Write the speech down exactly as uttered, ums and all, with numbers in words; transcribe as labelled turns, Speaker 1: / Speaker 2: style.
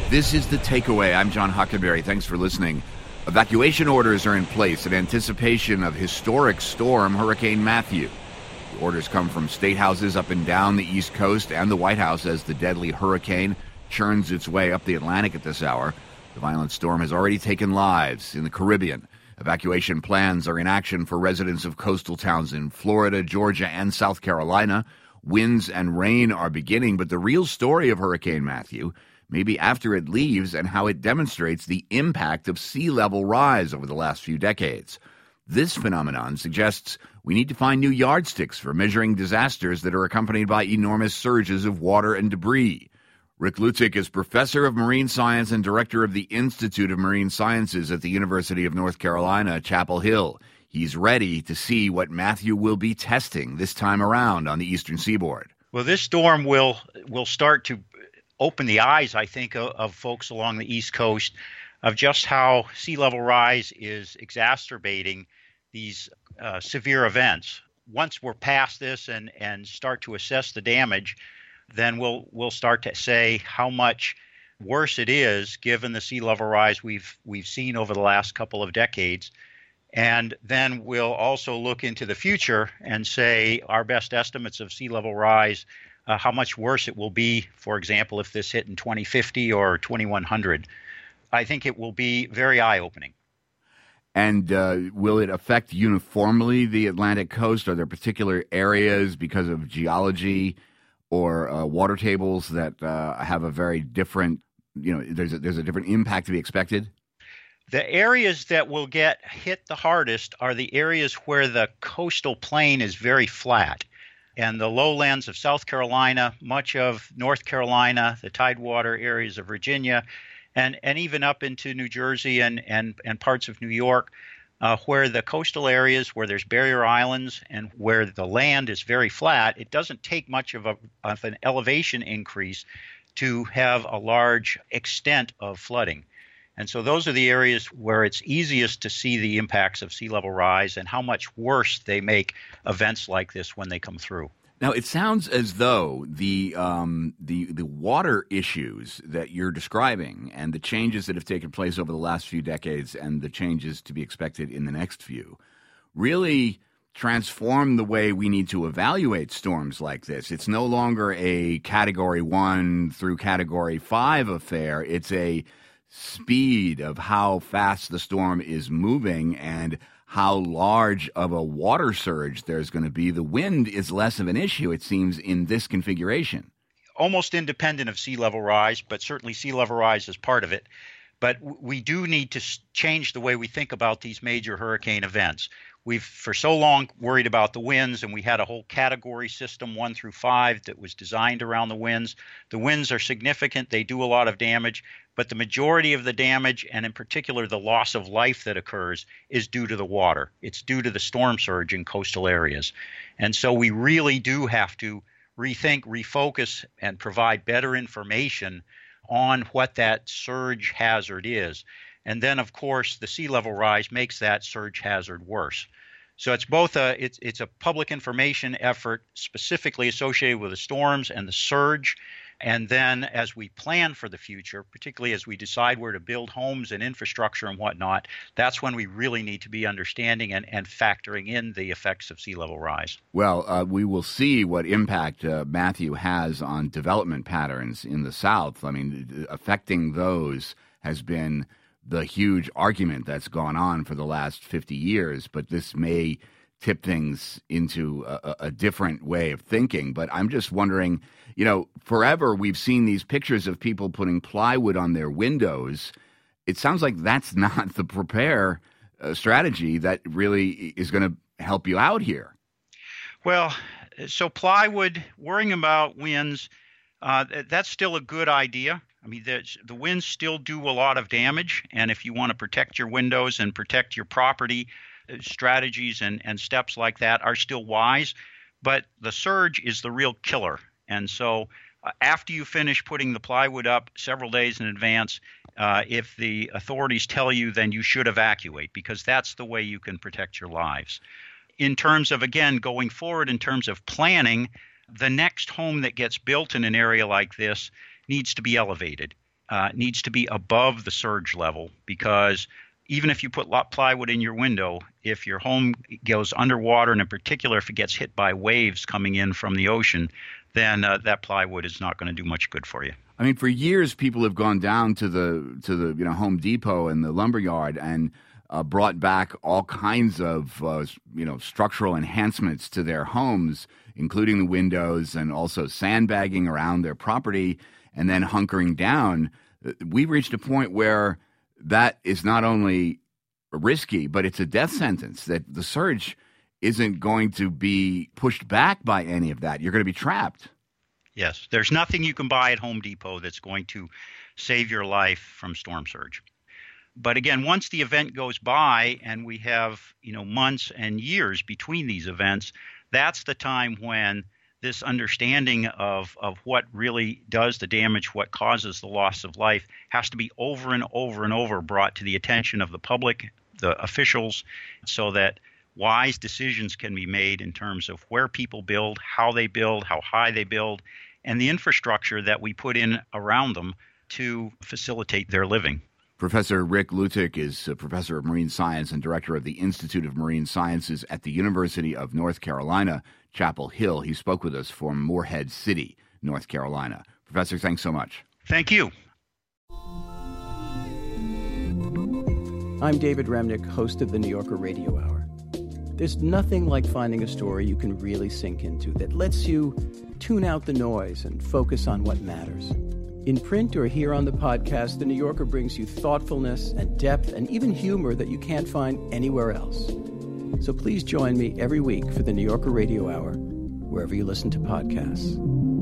Speaker 1: This is The Takeaway. I'm John Huckenberry. Thanks for listening. Evacuation orders are in place in anticipation of historic storm Hurricane Matthew. The orders come from state houses up and down the East Coast and the White House as the deadly hurricane churns its way up the Atlantic at this hour. The violent storm has already taken lives in the Caribbean. Evacuation plans are in action for residents of coastal towns in Florida, Georgia, and South Carolina. Winds and rain are beginning, but the real story of Hurricane Matthew maybe after it leaves and how it demonstrates the impact of sea level rise over the last few decades. This phenomenon suggests we need to find new yardsticks for measuring disasters that are accompanied by enormous surges of water and debris. Rick Lutzig is professor of marine science and director of the Institute of Marine Sciences at the University of North Carolina, Chapel Hill. He's ready to see what Matthew will be testing this time around on the eastern seaboard.
Speaker 2: Well, this storm will will start to open the eyes, I think, of, of folks along the East Coast of just how sea level rise is exacerbating these uh, severe events. Once we're past this and, and start to assess the damage, then we'll we'll start to say how much worse it is given the sea level rise we've we've seen over the last couple of decades. And then we'll also look into the future and say our best estimates of sea level rise, Uh, how much worse it will be, for example, if this hit in twenty fifty or twenty-one hundred. I think it will be very eye-opening.
Speaker 1: And uh, will it affect uniformly the Atlantic coast? Are there particular areas because of geology or uh, water tables that uh, have a very different, you know, there's a, there's a different impact to be expected?
Speaker 2: The areas that will get hit the hardest are the areas where the coastal plain is very flat. And the lowlands of South Carolina, much of North Carolina, the tidewater areas of Virginia, and, and even up into New Jersey and, and, and parts of New York, uh, where the coastal areas, where there's barrier islands and where the land is very flat, it doesn't take much of, a, of an elevation increase to have a large extent of flooding. And so those are the areas where it's easiest to see the impacts of sea level rise and how much worse they make events like this when they come through.
Speaker 1: Now, it sounds as though the um, the the water issues that you're describing and the changes that have taken place over the last few decades and the changes to be expected in the next few really transform the way we need to evaluate storms like this. It's no longer a Category one through Category five affair. It's a speed of how fast the storm is moving and how large of a water surge there's going to be. The wind is less of an issue, it seems, in this configuration.
Speaker 2: Almost independent of sea level rise, but certainly sea level rise is part of it. But we do need to change the way we think about these major hurricane events. We've for so long worried about the winds, and we had a whole category system, one through five, that was designed around the winds. The winds are significant. They do a lot of damage, but the majority of the damage, and in particular the loss of life that occurs, is due to the water. It's due to the storm surge in coastal areas. And so we really do have to rethink, refocus, and provide better information on what that surge hazard is. And then, of course, the sea level rise makes that surge hazard worse. So it's both a it's it's a public information effort specifically associated with the storms and the surge. And then as we plan for the future, particularly as we decide where to build homes and infrastructure and whatnot, that's when we really need to be understanding and, and factoring in the effects of sea level rise.
Speaker 1: Well, uh, we will see what impact uh, Matthew has on development patterns in the South. I mean, affecting those has been the huge argument that's gone on for the last fifty years, but this may tip things into a, a different way of thinking. But I'm just wondering, you know, forever we've seen these pictures of people putting plywood on their windows. It sounds like that's not the prepare uh, strategy that really is going to help you out here.
Speaker 2: Well, so plywood, worrying about winds, uh, that's still a good idea. I mean, the, the winds still do a lot of damage, and if you want to protect your windows and protect your property, strategies and, and steps like that are still wise, but the surge is the real killer. And so uh, after you finish putting the plywood up several days in advance, uh, if the authorities tell you, then you should evacuate, because that's the way you can protect your lives. In terms of, again, going forward, in terms of planning, the next home that gets built in an area like this needs to be elevated. uh, needs to be above the surge level, because even if you put plywood in your window, if your home goes underwater, and in particular if it gets hit by waves coming in from the ocean, then uh, that plywood is not going to do much good for you.
Speaker 1: I mean, for years, people have gone down to the to the you know Home Depot and the lumberyard and uh, brought back all kinds of uh, you know structural enhancements to their homes, including the windows and also sandbagging around their property and then hunkering down. We've reached a point where that is not only risky, but it's a death sentence, that the surge isn't going to be pushed back by any of that. You're going to be trapped.
Speaker 2: Yes, there's nothing you can buy at Home Depot that's going to save your life from storm surge. But again, once the event goes by and we have, you know, months and years between these events, that's the time when this understanding of, of what really does the damage, what causes the loss of life, has to be over and over and over brought to the attention of the public, the officials, so that wise decisions can be made in terms of where people build, how they build, how high they build, and the infrastructure that we put in around them to facilitate their living.
Speaker 1: Professor Rick Lutic is a professor of marine science and director of the Institute of Marine Sciences at the University of North Carolina, Chapel Hill. He spoke with us from Morehead City, North Carolina. Professor, thanks so much.
Speaker 2: Thank you.
Speaker 3: I'm David Remnick, host of the New Yorker Radio Hour. There's nothing like finding a story you can really sink into that lets you tune out the noise and focus on what matters. In print or here on the podcast, The New Yorker brings you thoughtfulness and depth and even humor that you can't find anywhere else. So please join me every week for The New Yorker Radio Hour, wherever you listen to podcasts.